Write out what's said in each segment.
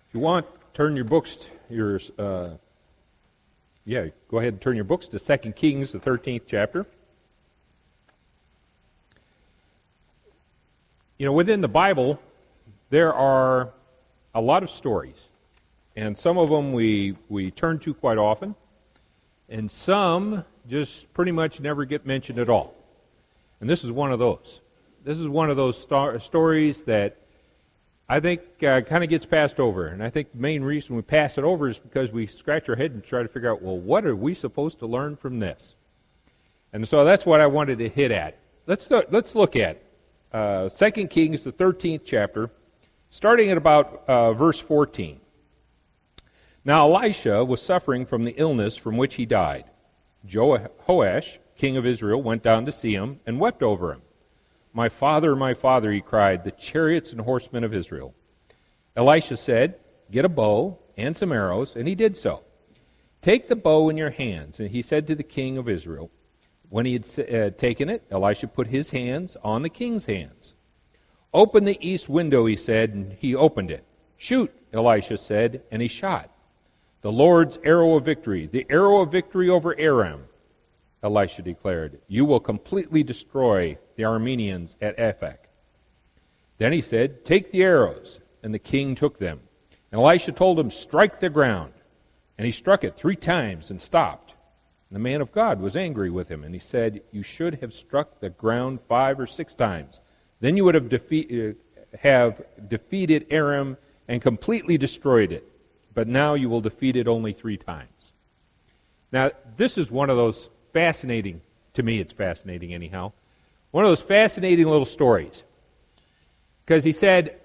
If you want, turn your books, go ahead and turn your books to 2 Kings, the 13th chapter. You know, within the Bible, there are a lot of stories, and some of them we turn to quite often, and some just pretty much never get mentioned at all. And this is one of those. This is one of those stories that I think kind of gets passed over. And I think the main reason we pass it over is because we scratch our head and try to figure out, well, what are we supposed to learn from this? And so that's what I wanted to hit at. Let's look at 2 Kings, the 13th chapter, starting at about verse 14. Now Elisha was suffering from the illness from which he died. Joash, king of Israel, went down to see him and wept over him. My father, he cried, the chariots and horsemen of Israel. Elisha said, get a bow and some arrows, and he did so. Take the bow in your hands, and he said to the king of Israel. When he had taken it, Elisha put his hands on the king's hands. Open the east window, he said, and he opened it. Shoot, Elisha said, and he shot. The Lord's arrow of victory, the arrow of victory over Aram, Elisha declared, you will completely destroy the Arameans at Aphek. Then he said, take the arrows, and the king took them. And Elisha told him, strike the ground. And he struck it 3 times and stopped. And the man of God was angry with him, and he said, you should have struck the ground 5 or 6 times. Then you would have defeated Aram and completely destroyed it. But now you will defeat it only 3 times. Now, this is one of those fascinating, to me it's fascinating anyhow, one of those fascinating little stories. Because he said,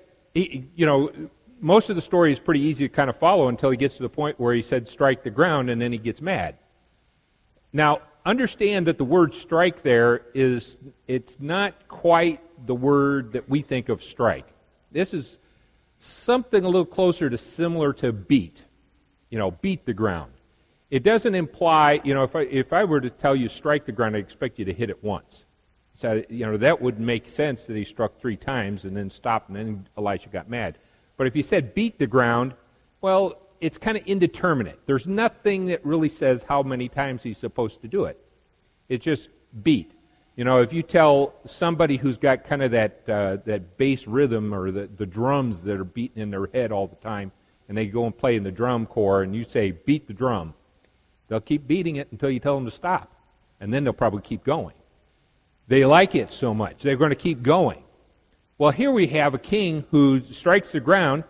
most of the story is pretty easy to kind of follow until he gets to the point where he said strike the ground, and then he gets mad. Now, understand that the word strike there it's not quite the word that we think of strike. This is something a little closer to similar to beat. Beat the ground. It doesn't imply, if I were to tell you strike the ground, I'd expect you to hit it once. So, that would make sense that he struck 3 times and then stopped, and then Elisha got mad. But if he said beat the ground, well, it's kind of indeterminate. There's nothing that really says how many times he's supposed to do it. It's just beat. If you tell somebody who's got kind of that bass rhythm or the drums that are beating in their head all the time, and they go and play in the drum corps, and you say beat the drum, they'll keep beating it until you tell them to stop. And then they'll probably keep going. They like it so much. They're going to keep going. Well, here we have a king who strikes the ground,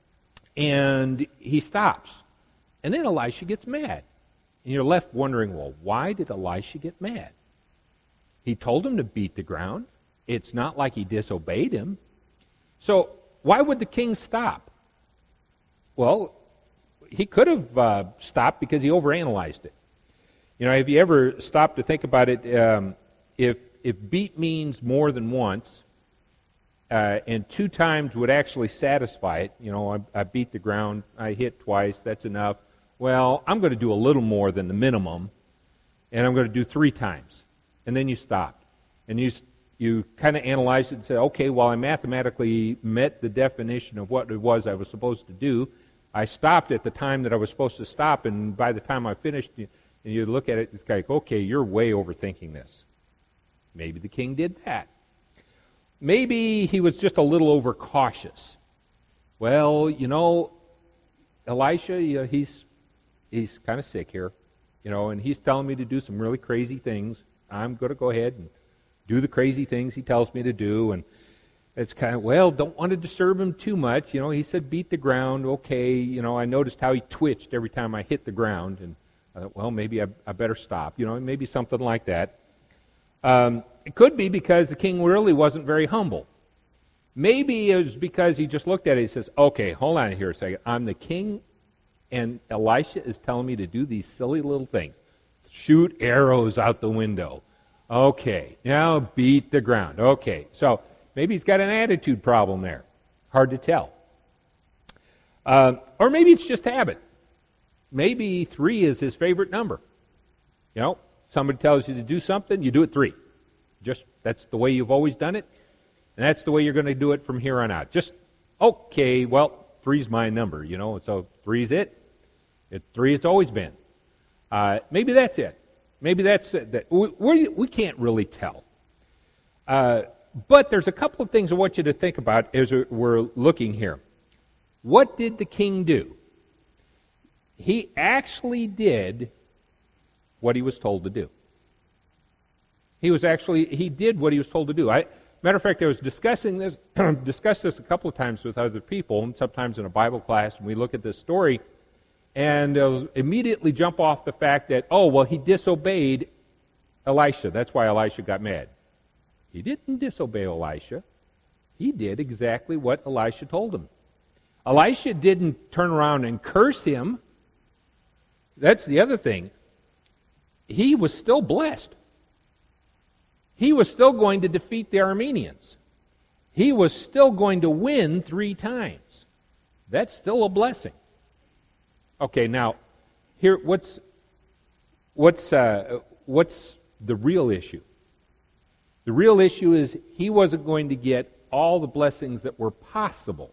and he stops. And then Elisha gets mad. And you're left wondering, well, why did Elisha get mad? He told him to beat the ground. It's not like he disobeyed him. So why would the king stop? Well, he could have stopped because he overanalyzed it. Have you ever stopped to think about it? If beat means more than once, and 2 times would actually satisfy it, I beat the ground, I hit twice, that's enough. Well, I'm going to do a little more than the minimum, and I'm going to do 3 times. And then you stop. And you kind of analyze it and say, okay, well, I mathematically met the definition of what it was I was supposed to do. I stopped at the time that I was supposed to stop, and by the time I finished, and you look at it, it's like, okay, you're way overthinking this. Maybe the king did that. Maybe he was just a little overcautious. Well, Elisha, he's kind of sick here, and he's telling me to do some really crazy things. I'm going to go ahead and do the crazy things he tells me to do, and it's kind of, don't want to disturb him too much. He said beat the ground. Okay, I noticed how he twitched every time I hit the ground, and I thought, maybe I better stop. Maybe something like that. It could be because the king really wasn't very humble. Maybe it was because he just looked at it and says, okay, hold on here a second. I'm the king, and Elisha is telling me to do these silly little things. Shoot arrows out the window. Okay, now beat the ground. Okay, so maybe he's got an attitude problem there. Hard to tell. Or maybe it's just habit. Maybe 3 is his favorite number. Somebody tells you to do something, you do it 3. That's the way you've always done it, and that's the way you're going to do it from here on out. 3 three's my number, so three's it. Three it's always been. Maybe that's it. Maybe that's it. We can't really tell. But there's a couple of things I want you to think about as we're looking here. What did the king do? He actually did what he was told to do. He did what he was told to do. Matter of fact, I was discussed this a couple of times with other people, and sometimes in a Bible class, and we look at this story, and they'll immediately jump off the fact that, he disobeyed Elisha. That's why Elisha got mad. He didn't disobey Elisha. He did exactly what Elisha told him. Elisha didn't turn around and curse him. That's the other thing. He was still blessed. He was still going to defeat the Arameans. He was still going to win 3 times. That's still a blessing. Okay, now, here, what's the real issue? The real issue is he wasn't going to get all the blessings that were possible.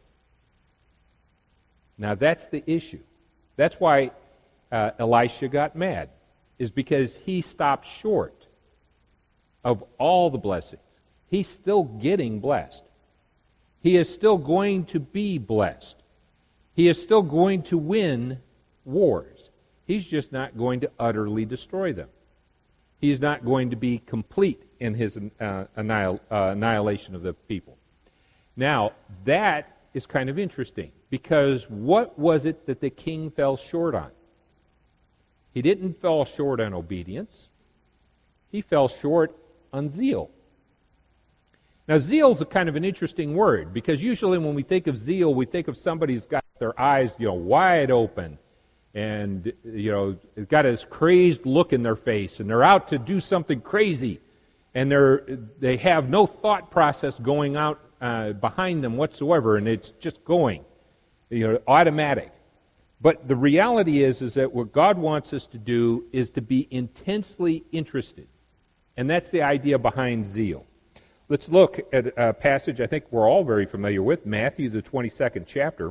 Now, that's the issue. That's why Elisha got mad, is because he stopped short of all the blessings. He's still getting blessed. He is still going to be blessed. He is still going to win wars. He's just not going to utterly destroy them. He's not going to be complete in his annihilation of the people. Now, that is kind of interesting, because what was it that the king fell short on? He didn't fall short on obedience. He fell short on zeal. Now, zeal is a kind of an interesting word, because usually when we think of zeal, we think of somebody who's got their eyes, wide open, and, got this crazed look in their face, and they're out to do something crazy, and they have no thought process going out behind them whatsoever, and it's just going, automatic. But the reality is that what God wants us to do is to be intensely interested. And that's the idea behind zeal. Let's look at a passage I think we're all very familiar with, Matthew, the 22nd chapter.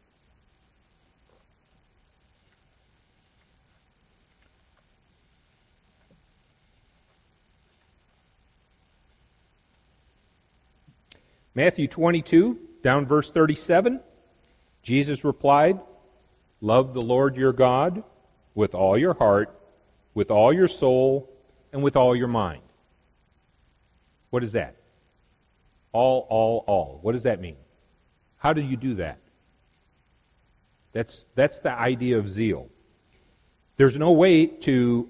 Matthew 22, down verse 37, Jesus replied, "Love the Lord your God with all your heart, with all your soul, and with all your mind." What is that? All. What does that mean? How do you do that? That's the idea of zeal. There's no way to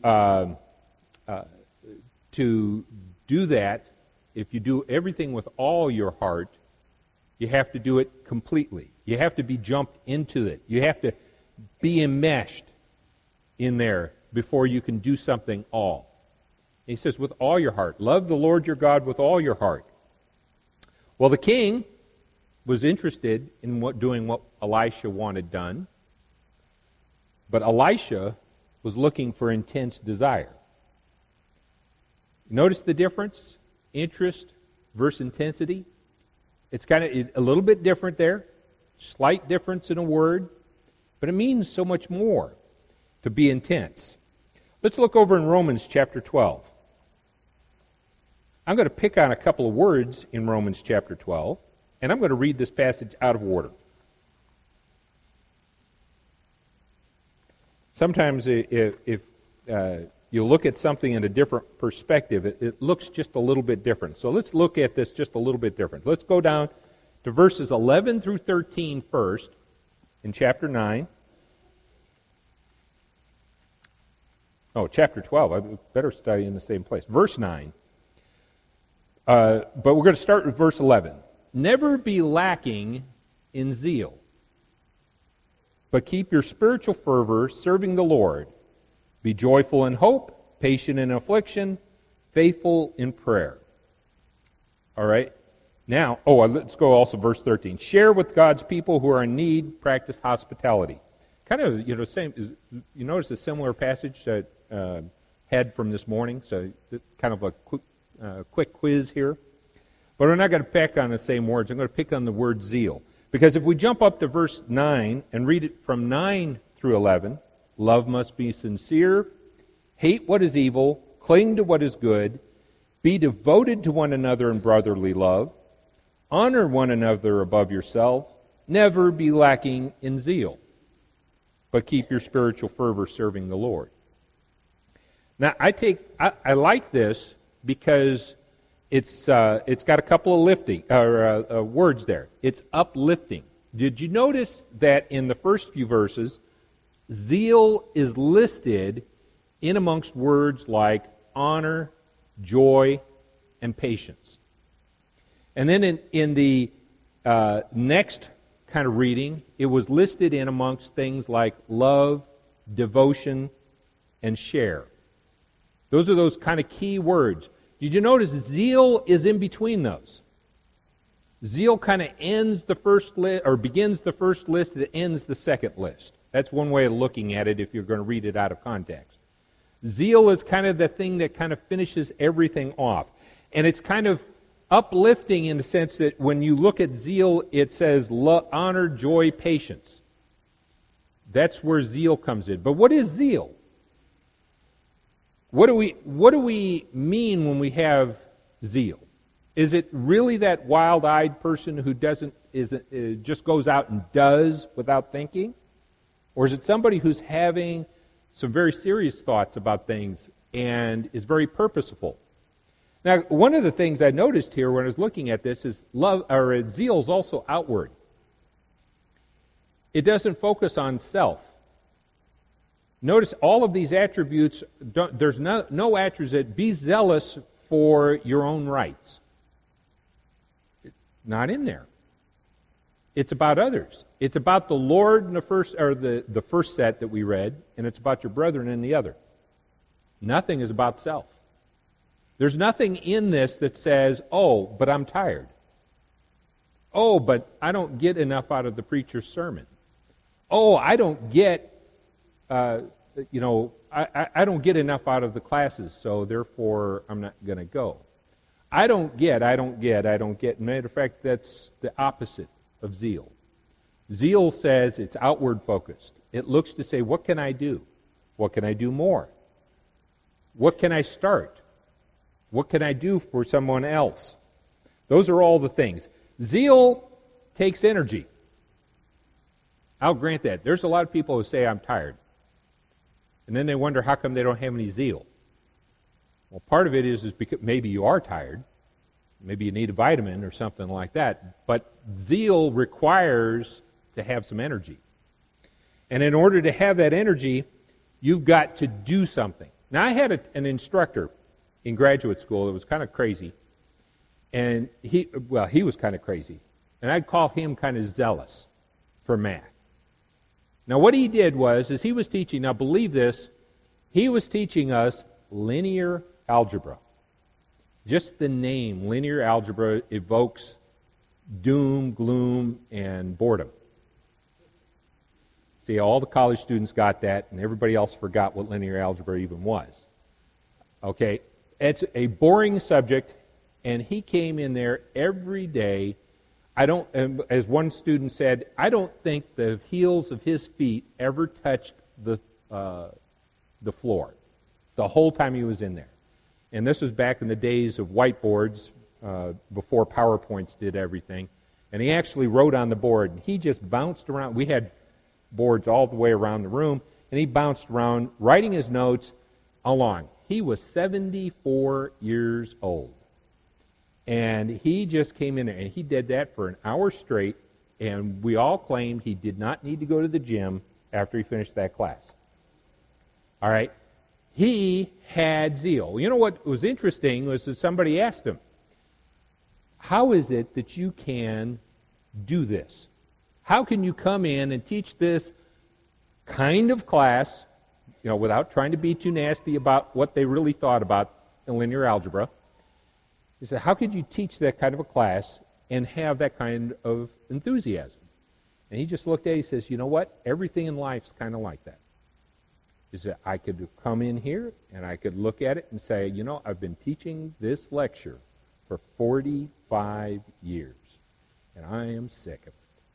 do that. If you do everything with all your heart, you have to do it completely. You have to be jumped into it. You have to be enmeshed in there before you can do something all. He says, with all your heart. Love the Lord your God with all your heart. Well, the king was interested in doing what Elisha wanted done, but Elisha was looking for intense desire. Notice the difference? Interest versus intensity. It's kind of a little bit different there. Slight difference in a word, but it means so much more to be intense. Let's look over in Romans chapter 12. I'm going to pick on a couple of words in Romans chapter 12, and I'm going to read this passage out of order. Sometimes if you look at something in a different perspective, it looks just a little bit different. So let's look at this just a little bit different. Let's go down to verses 11 through 13 first in chapter 9. Oh, chapter 12. I better study in the same place. Verse 9. But we're going to start with verse 11. Never be lacking in zeal, but keep your spiritual fervor serving the Lord. Be joyful in hope, patient in affliction, faithful in prayer. All right? Now, let's go also verse 13. Share with God's people who are in need, practice hospitality. Kind of, same. You notice a similar passage that had from this morning, so kind of a quick quiz here. But we're not going to pick on the same words. I'm going to pick on the word zeal. Because if we jump up to verse 9 and read it from 9 through 11, love must be sincere, hate what is evil, cling to what is good, be devoted to one another in brotherly love, honor one another above yourself, never be lacking in zeal, but keep your spiritual fervor serving the Lord. Now, I like this because it's got a couple of words there. It's uplifting. Did you notice that in the first few verses, zeal is listed in amongst words like honor, joy, and patience? And then in the next kind of reading, it was listed in amongst things like love, devotion, and share. Those are those kind of key words. Did you notice zeal is in between those? Zeal kind of ends the first list, or begins the first list, and ends the second list. That's one way of looking at it if you're going to read it out of context. Zeal is kind of the thing that kind of finishes everything off. And it's kind of uplifting in the sense that when you look at zeal, it says honor, joy, patience. That's where zeal comes in. But what is zeal? What do we mean when we have zeal? Is it really that wild-eyed person who just goes out and does without thinking? Or is it somebody who's having some very serious thoughts about things and is very purposeful? Now, one of the things I noticed here when I was looking at this is zeal is also outward. It doesn't focus on self. Notice all of these attributes, there's no attributes that be zealous for your own rights. Not in there. It's about others. It's about the Lord in the first set that we read, and it's about your brethren in the other. Nothing is about self. There's nothing in this that says, oh, but I'm tired. Oh, but I don't get enough out of the preacher's sermon. Oh, I don't get I don't get enough out of the classes, so therefore I'm not going to go. I don't get. Matter of fact, that's the opposite of zeal. Zeal says it's outward focused. It looks to say, what can I do? What can I do more? What can I start? What can I do for someone else? Those are all the things. Zeal takes energy. I'll grant that. There's a lot of people who say, I'm tired. And then they wonder how come they don't have any zeal. Well, part of it is because maybe you are tired. Maybe you need a vitamin or something like that. But zeal requires to have some energy. And in order to have that energy, you've got to do something. Now, I had an instructor in graduate school that was kind of crazy. And he was kind of crazy. And I'd call him kind of zealous for math. Now, what he did was he was teaching, now believe this, he was teaching us linear algebra. Just the name, linear algebra, evokes doom, gloom, and boredom. See, all the college students got that, and everybody else forgot what linear algebra even was. Okay, it's a boring subject, and he came in there every day. As one student said, I don't think the heels of his feet ever touched the floor the whole time he was in there. And this was back in the days of whiteboards, before PowerPoints did everything. And he actually wrote on the board, and he just bounced around. We had boards all the way around the room, and he bounced around, writing his notes along. He was 74 years old. And he just came in there, and he did that for an hour straight, and we all claimed he did not need to go to the gym after he finished that class. All right? He had zeal. You know what was interesting was that somebody asked him, how is it that you can do this? How can you come in and teach this kind of class, without trying to be too nasty about what they really thought about in linear algebra? He said, how could you teach that kind of a class and have that kind of enthusiasm? And he just looked at it, he says, you know what? Everything in life's kind of like that. He said, I could come in here and I could look at it and say, I've been teaching this lecture for 45 years, and I am sick of it.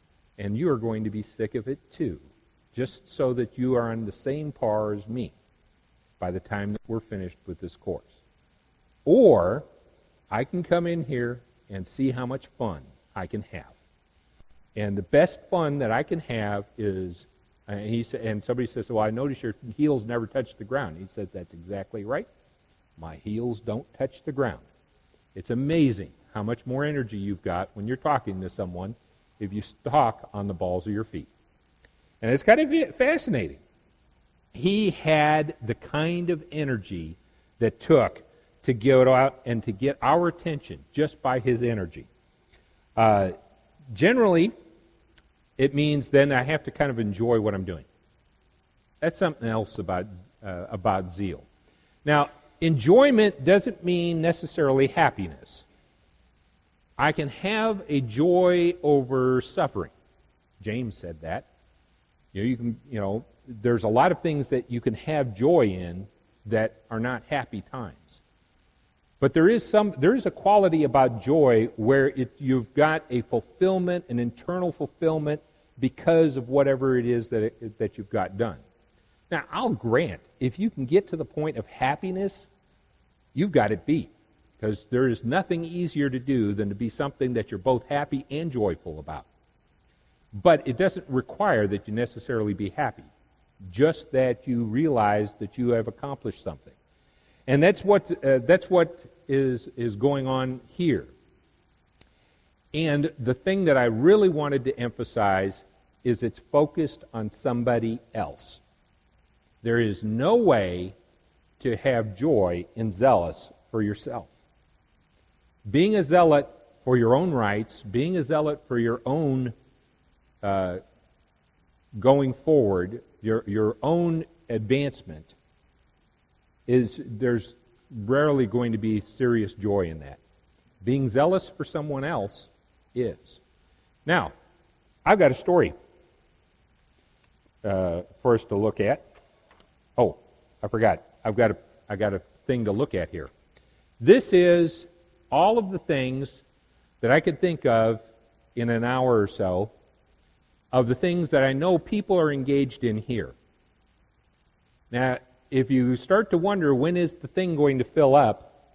and you are going to be sick of it too, just so that you are on the same par as me by the time that we're finished with this course. Or I can come in here and see how much fun I can have. And the best fun that I can have is, and somebody says, well, I notice your heels never touch the ground. He said, that's exactly right. My heels don't touch the ground. It's amazing how much more energy you've got when you're talking to someone if you talk on the balls of your feet. And it's kind of fascinating. He had the kind of energy that took to get out and to get our attention just by his energy. Generally, it means then I have to kind of enjoy what I'm doing. That's something else about zeal. Now, enjoyment doesn't mean necessarily happiness. I can have a joy over suffering. James said that. There's a lot of things that you can have joy in that are not happy times. But there is a quality about joy where you've got a fulfillment, an internal fulfillment, because of whatever it is that you've got done. Now, I'll grant, if you can get to the point of happiness, you've got it beat. Because there is nothing easier to do than to be something that you're both happy and joyful about. But it doesn't require that you necessarily be happy, just that you realize that you have accomplished something. And that's what is going on here. And the thing that I really wanted to emphasize is it's focused on somebody else. There is no way to have joy in zealous for yourself. Being a zealot for your own rights, being a zealot for your own going forward, your own advancement, there's rarely going to be serious joy in that. Being zealous for someone else is. Now, I've got a story for us to look at. Oh, I forgot. I got a thing to look at here. This is all of the things that I could think of in an hour or so of the things that I know people are engaged in here. Now, if you start to wonder when is the thing going to fill up,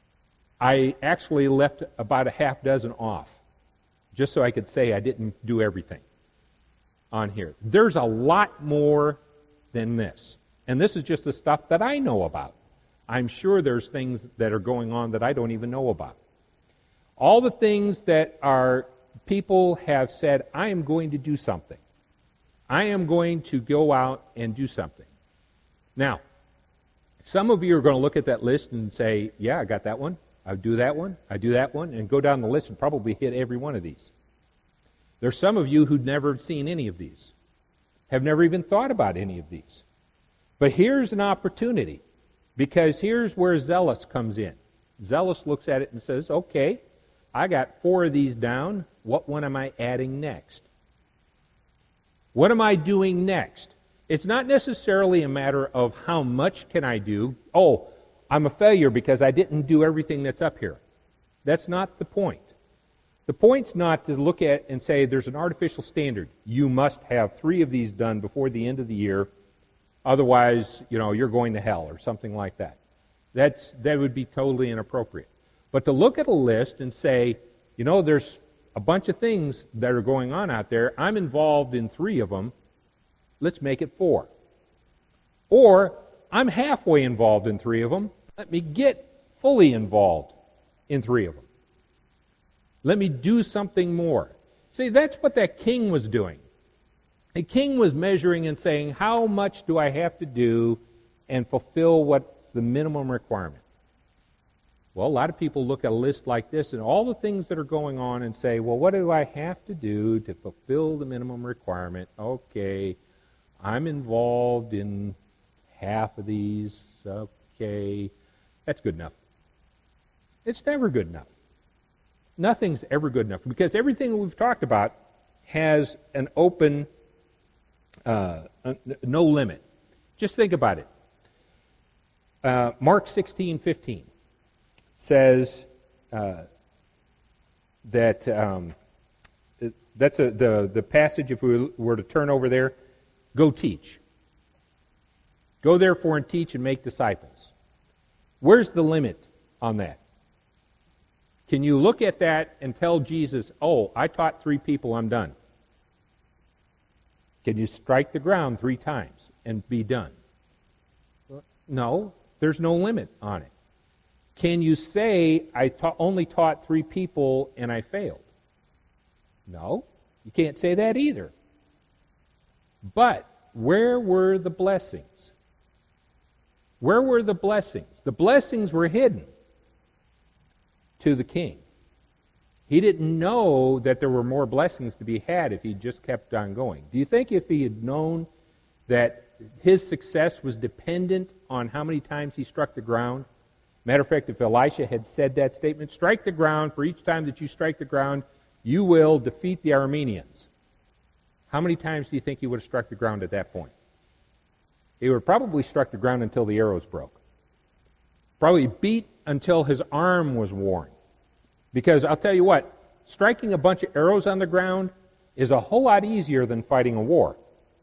I actually left about a half dozen off, just so I could say I didn't do everything on here. There's a lot more than this. And this is just the stuff that I know about. I'm sure there's things that are going on that I don't even know about. All the things that people have said, I am going to do something. I am going to go out and do something. Now, some of you are going to look at that list and say, yeah, I got that one. I do that one. I do that one. And go down the list and probably hit every one of these. There's some of you who've never seen any of these, have never even thought about any of these. But here's an opportunity, because here's where zealous comes in. Zealous looks at it and says, okay, I got 4 of these down. What one am I adding next? What am I doing next? It's not necessarily a matter of how much can I do. Oh, I'm a failure because I didn't do everything that's up here. That's not the point. The point's not to look at and say there's an artificial standard. You must have 3 of these done before the end of the year. Otherwise, you're going to hell or something like that. That would be totally inappropriate. But to look at a list and say, there's a bunch of things that are going on out there. I'm involved in 3 of them. Let's make it 4. Or, I'm halfway involved in 3 of them. Let me get fully involved in 3 of them. Let me do something more. See, that's what that king was doing. The king was measuring and saying, how much do I have to do and fulfill what's the minimum requirement? Well, a lot of people look at a list like this and all the things that are going on and say, well, what do I have to do to fulfill the minimum requirement? Okay, I'm involved in half of these. Okay, that's good enough. It's never good enough. Nothing's ever good enough, because everything we've talked about has an open, no limit. Just think about it. Mark 16:15 says that That's the passage, if we were to turn over there. Go teach. Go therefore and teach and make disciples. Where's the limit on that? Can you look at that and tell Jesus, oh, I taught 3 people, I'm done? Can you strike the ground 3 times and be done? No, there's no limit on it. Can you say, I only taught 3 people and I failed? No, you can't say that either. But where were the blessings? Where were the blessings? The blessings were hidden to the king. He didn't know that there were more blessings to be had if he just kept on going. Do you think if he had known that his success was dependent on how many times he struck the ground? Matter of fact, if Elisha had said that statement, strike the ground, for each time that you strike the ground, you will defeat the Arameans. How many times do you think he would have struck the ground at that point? He would have probably struck the ground until the arrows broke. Probably beat until his arm was worn. Because I'll tell you what, striking a bunch of arrows on the ground is a whole lot easier than fighting a war.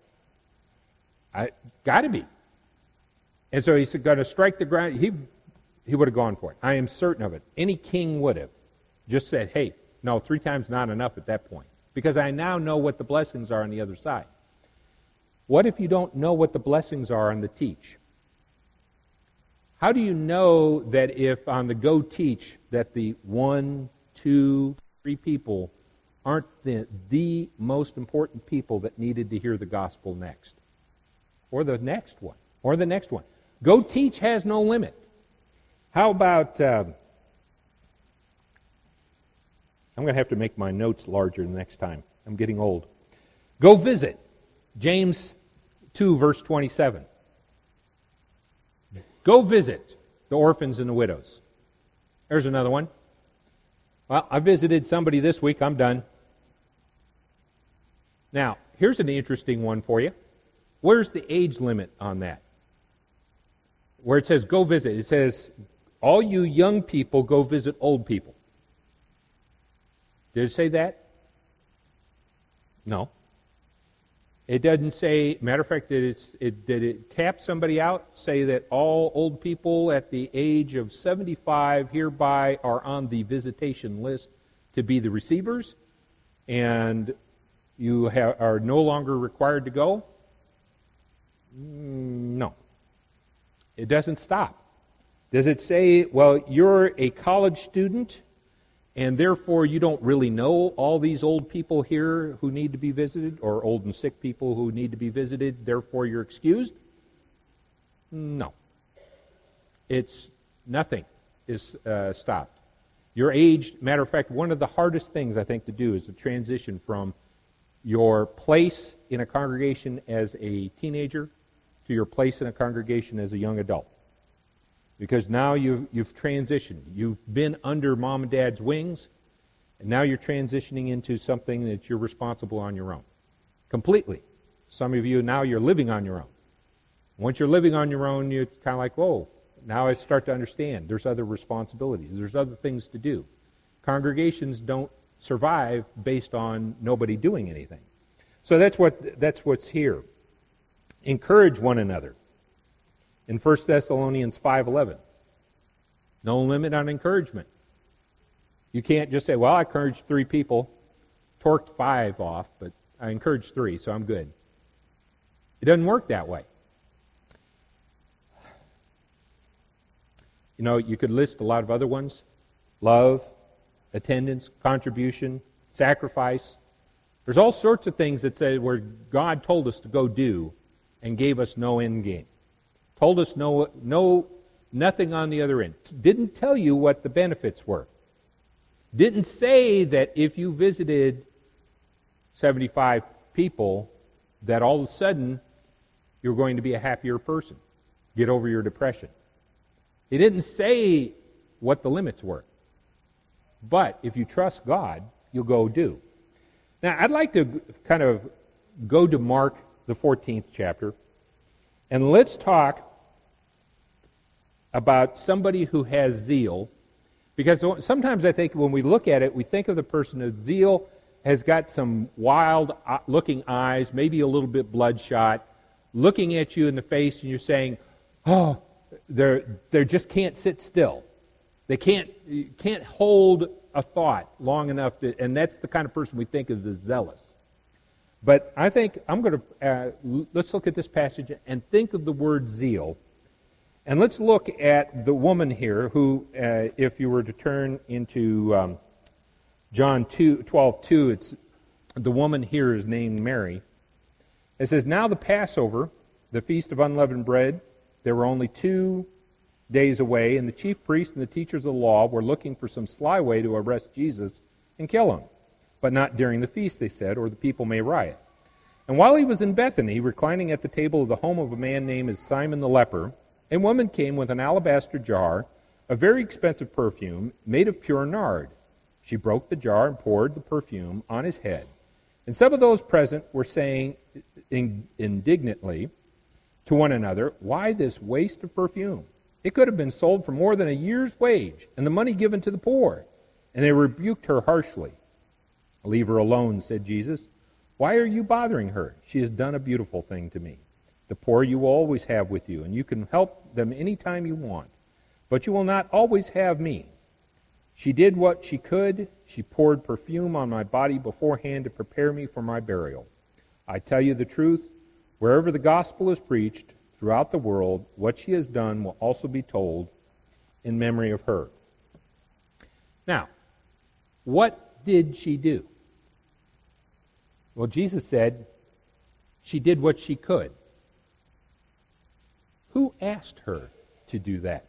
Got to be. And so he's going to strike the ground. He would have gone for it. I am certain of it. Any king would have just said, hey, no, 3 times not enough at that point. Because I now know what the blessings are on the other side. What if you don't know what the blessings are on the teach? How do you know that if on the go teach that the 1, 2, 3 people aren't the most important people that needed to hear the gospel next? Or the next one? Or the next one? Go teach has no limit. How about, I'm going to have to make my notes larger the next time. I'm getting old. Go visit. James 2, verse 27. Go visit the orphans and the widows. There's another one. Well, I visited somebody this week. I'm done. Now, here's an interesting one for you. Where's the age limit on that? Where it says go visit, it says, all you young people go visit old people. Did it say that? No. It doesn't say, matter of fact, did it cap somebody out, say that all old people at the age of 75 hereby are on the visitation list to be the receivers, and you are no longer required to go? No. It doesn't stop. Does it say, well, you're a college student, and therefore you don't really know all these old people here who need to be visited, or old and sick people who need to be visited, therefore you're excused? No. It's nothing is stopped. Your age, matter of fact, one of the hardest things I think to do is to transition from your place in a congregation as a teenager to your place in a congregation as a young adult. Because now you've transitioned. You've been under mom and dad's wings, and now you're transitioning into something that you're responsible on your own. Completely. Some of you, now you're living on your own. Once you're living on your own, you're kind of like, whoa, now I start to understand. There's other responsibilities. There's other things to do. Congregations don't survive based on nobody doing anything. So that's what's here. Encourage one another. In 1 Thessalonians 5:11, no limit on encouragement. You can't just say, well, I encouraged 3 people, torqued 5 off, but I encouraged 3, so I'm good. It doesn't work that way. You know, you could list a lot of other ones. Love, attendance, contribution, sacrifice. There's all sorts of things that say where God told us to go do and gave us no end game. Told us nothing on the other end. Didn't tell you what the benefits were. Didn't say that if you visited 75 people, that all of a sudden you're going to be a happier person. Get over your depression. He didn't say what the limits were. But if you trust God, you'll go do. Now, I'd like to kind of go to Mark, the 14th chapter, and let's talk about somebody who has zeal, because sometimes I think when we look at it, we think of the person of zeal has got some wild-looking eyes, maybe a little bit bloodshot, looking at you in the face, and you're saying, oh, they just can't sit still. They can't hold a thought long enough and that's the kind of person we think of as zealous. But I think I'm going to, let's look at this passage and think of the word zeal. And let's look at the woman here who, if you were to turn into John 12:2, it's the woman here is named Mary. It says, now the Passover, the feast of unleavened bread, there were only 2 days away, and the chief priests and the teachers of the law were looking for some sly way to arrest Jesus and kill him. But not during the feast, they said, or the people may riot. And while he was in Bethany, reclining at the table of the home of a man named Simon the leper, a woman came with an alabaster jar, a very expensive perfume, made of pure nard. She broke the jar and poured the perfume on his head. And some of those present were saying indignantly to one another, why this waste of perfume? It could have been sold for more than a year's wage, and the money given to the poor. And they rebuked her harshly. Leave her alone, said Jesus. Why are you bothering her? She has done a beautiful thing to me. The poor you will always have with you, and you can help them any time you want. But you will not always have me. She did what she could. She poured perfume on my body beforehand to prepare me for my burial. I tell you the truth, wherever the gospel is preached throughout the world, what she has done will also be told in memory of her. Now, what did she do? Well, Jesus said she did what she could. Who asked her to do that?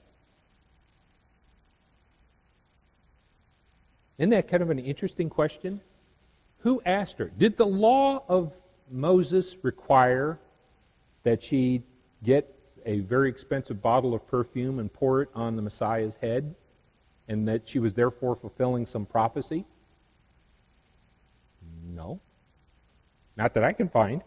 Isn't that kind of an interesting question? Who asked her? Did the law of Moses require that she get a very expensive bottle of perfume and pour it on the Messiah's head, and that she was therefore fulfilling some prophecy? No. Not that I can find.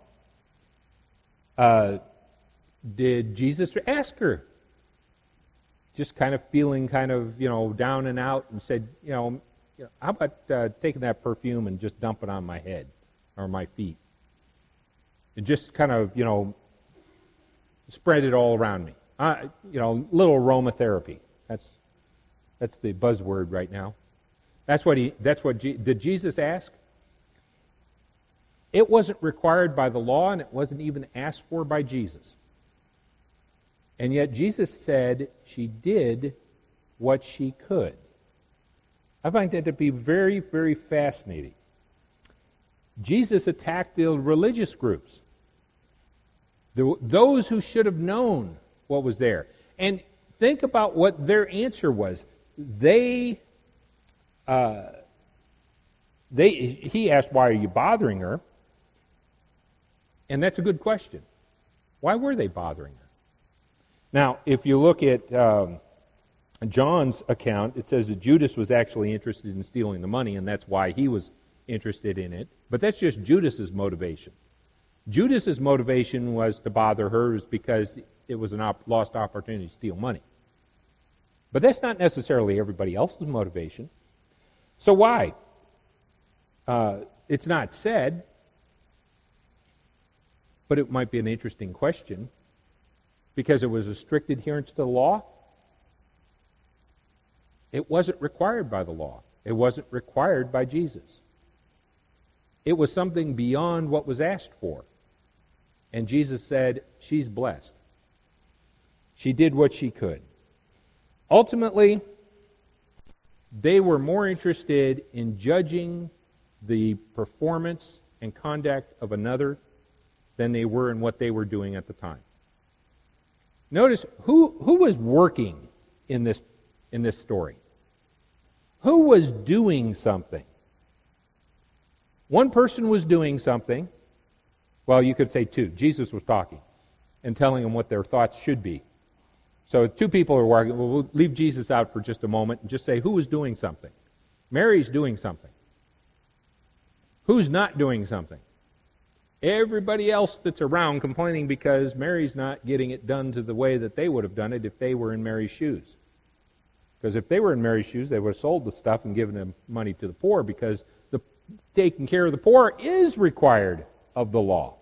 Did Jesus ask her? Just kind of feeling down and out, and said, how about taking that perfume and just dump it on my head or my feet? And just kind of, spread it all around me. Little aromatherapy. That's the buzzword right now. Did Jesus ask? It wasn't required by the law, and it wasn't even asked for by Jesus. And yet Jesus said she did what she could. I find that to be very, very fascinating. Jesus attacked the religious groups, those who should have known what was there. And think about what their answer was. He asked, why are you bothering her? And that's a good question. Why were they bothering her? Now, if you look at John's account, it says that Judas was actually interested in stealing the money, and that's why he was interested in it. But that's just Judas's motivation. Judas's motivation was to bother her because it was a lost opportunity to steal money. But that's not necessarily everybody else's motivation. So why? It's not said, but it might be an interesting question. Because it was a strict adherence to the law? It wasn't required by the law. It wasn't required by Jesus. It was something beyond what was asked for. And Jesus said, she's blessed. She did what she could. Ultimately, they were more interested in judging the performance and conduct of another than they were in what they were doing at the time. Notice who was working in this story. Who was doing something? One person was doing something. Well, you could say two. Jesus was talking and telling them what their thoughts should be. So 2 people are working. Well, we'll leave Jesus out for just a moment and just say who was doing something. Mary's doing something. Who's not doing something? Everybody else that's around complaining because Mary's not getting it done to the way that they would have done it if they were in Mary's shoes. Because if they were in Mary's shoes, they would have sold the stuff and given them money to the poor, because taking care of the poor is required of the law.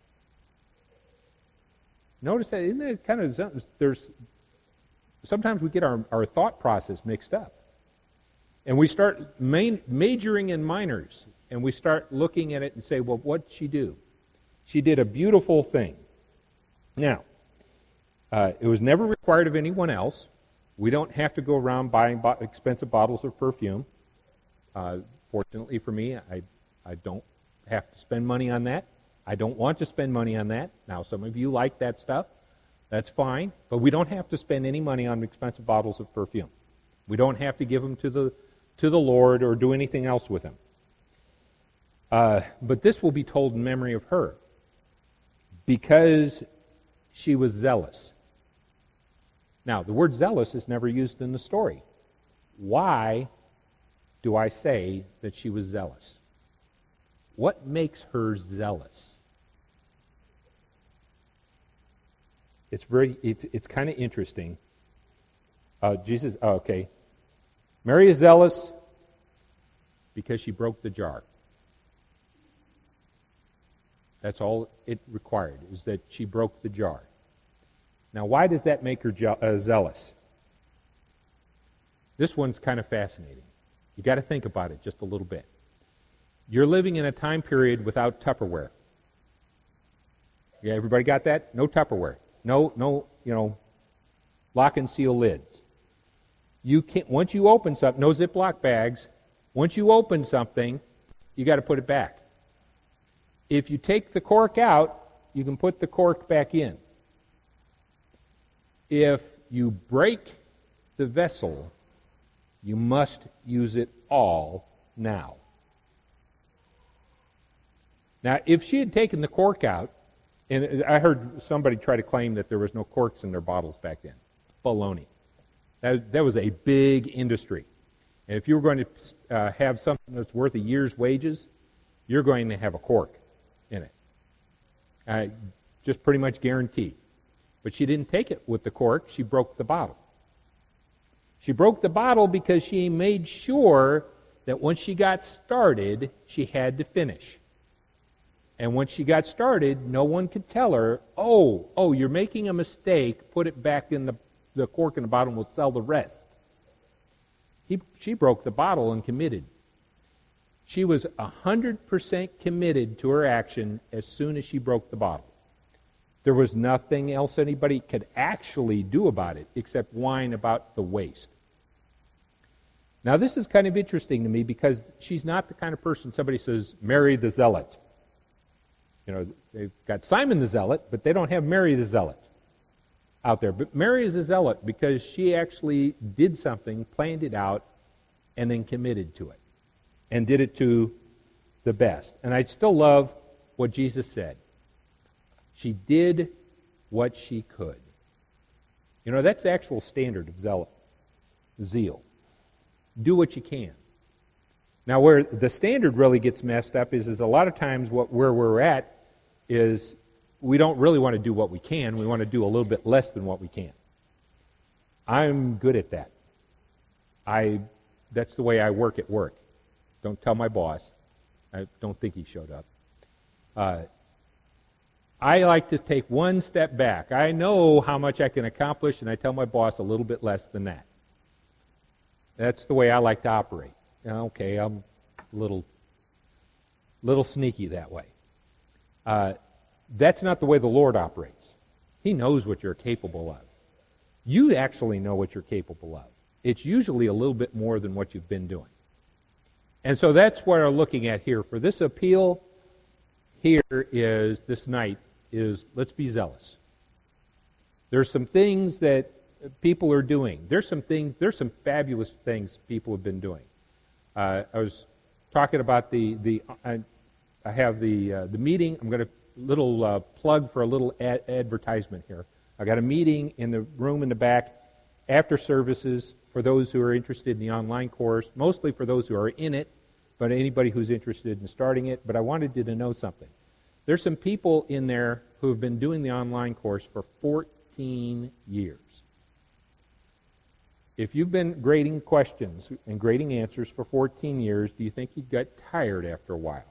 Notice that, isn't that kind of, sometimes we get our thought process mixed up. And we start majoring in minors, and we start looking at it and say, well, what'd she do? She did a beautiful thing. Now, it was never required of anyone else. We don't have to go around buying expensive bottles of perfume. Fortunately for me, I don't have to spend money on that. I don't want to spend money on that. Now, some of you like that stuff. That's fine. But we don't have to spend any money on expensive bottles of perfume. We don't have to give them to the Lord or do anything else with them. But this will be told in memory of her, because she was zealous. Now, the word zealous is never used in the story. Why do I say that she was zealous? What makes her zealous? It's kind of interesting. Mary is zealous because she broke the jar. That's all it required, is that she broke the jar. Now, why does that make her zealous? This one's kind of fascinating. You got to think about it just a little bit. You're living in a time period without Tupperware. Yeah, everybody got that? No Tupperware. No, lock and seal lids. You can't. Once you open something, no Ziploc bags. Once you open something, you got to put it back. If you take the cork out, you can put the cork back in. If you break the vessel, you must use it all now. Now, if she had taken the cork out, and I heard somebody try to claim that there was no corks in their bottles back then. Baloney. That was a big industry. And if you were going to have something that's worth a year's wages, you're going to have a cork in it. Just pretty much guaranteed. But she didn't take it with the cork. She broke the bottle. She broke the bottle because she made sure that once she got started, she had to finish. And when she got started, no one could tell her, oh, you're making a mistake, put it back in the cork in the bottle and we'll sell the rest. She broke the bottle and committed. She was 100% committed to her action as soon as she broke the bottle. There was nothing else anybody could actually do about it except whine about the waste. Now, this is kind of interesting to me because she's not the kind of person somebody says, Mary the Zealot. They've got Simon the Zealot, but they don't have Mary the Zealot out there. But Mary is a zealot because she actually did something, planned it out, and then committed to it. And did it to the best. And I still love what Jesus said. She did what she could. That's the actual standard of zeal. Do what you can. Now, where the standard really gets messed up is a lot of times where we're at is we don't really want to do what we can. We want to do a little bit less than what we can. I'm good at that. That's the way I work at work. Don't tell my boss. I don't think he showed up. I like to take one step back. I know how much I can accomplish, and I tell my boss a little bit less than that. That's the way I like to operate. Okay, I'm a little sneaky that way. That's not the way the Lord operates. He knows what you're capable of. You actually know what you're capable of. It's usually a little bit more than what you've been doing. And so that's what we're looking at here. For this appeal here is, this night, is let's be zealous. There's some things that people are doing. There's some fabulous things people have been doing. I was talking about I have the meeting. I'm going to little plug for a little advertisement here. I got a meeting in the room in the back after services for those who are interested in the online course, mostly for those who are in it, but anybody who's interested in starting it. But I wanted you to know something. There's some people in there who have been doing the online course for 14 years. If you've been grading questions and grading answers for 14 years, do you think you'd get tired after a while?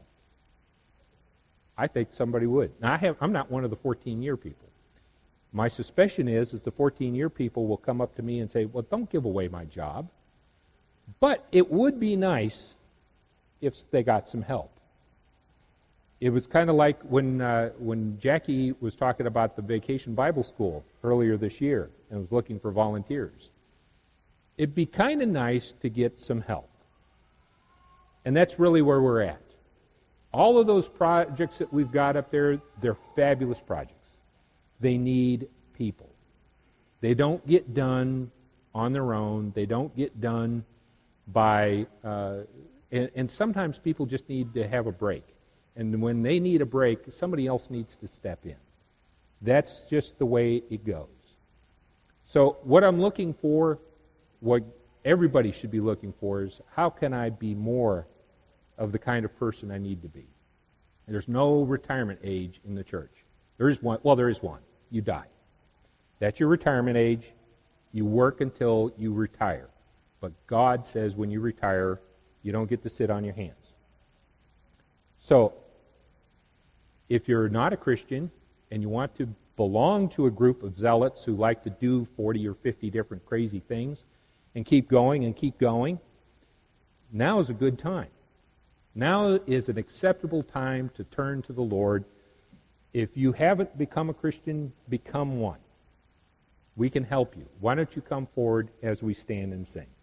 I think somebody would. Now, I'm not one of the 14-year people. My suspicion is the 14-year people will come up to me and say, well, don't give away my job. But it would be nice if they got some help. It was kind of like when Jackie was talking about the Vacation Bible School earlier this year and was looking for volunteers. It'd be kind of nice to get some help. And that's really where we're at. All of those projects that we've got up there, they're fabulous projects. They need people. They don't get done on their own. They don't get done by... and sometimes people just need to have a break. And when they need a break, somebody else needs to step in. That's just the way it goes. So what I'm looking for, what everybody should be looking for, is how can I be more of the kind of person I need to be? And there's no retirement age in the church. There is one. Well, there is one. You die. That's your retirement age. You work until you retire. But God says when you retire, you don't get to sit on your hands. So, if you're not a Christian and you want to belong to a group of zealots who like to do 40 or 50 different crazy things and keep going, now is a good time. Now is an acceptable time to turn to the Lord. If you haven't become a Christian, become one. We can help you. Why don't you come forward as we stand and sing?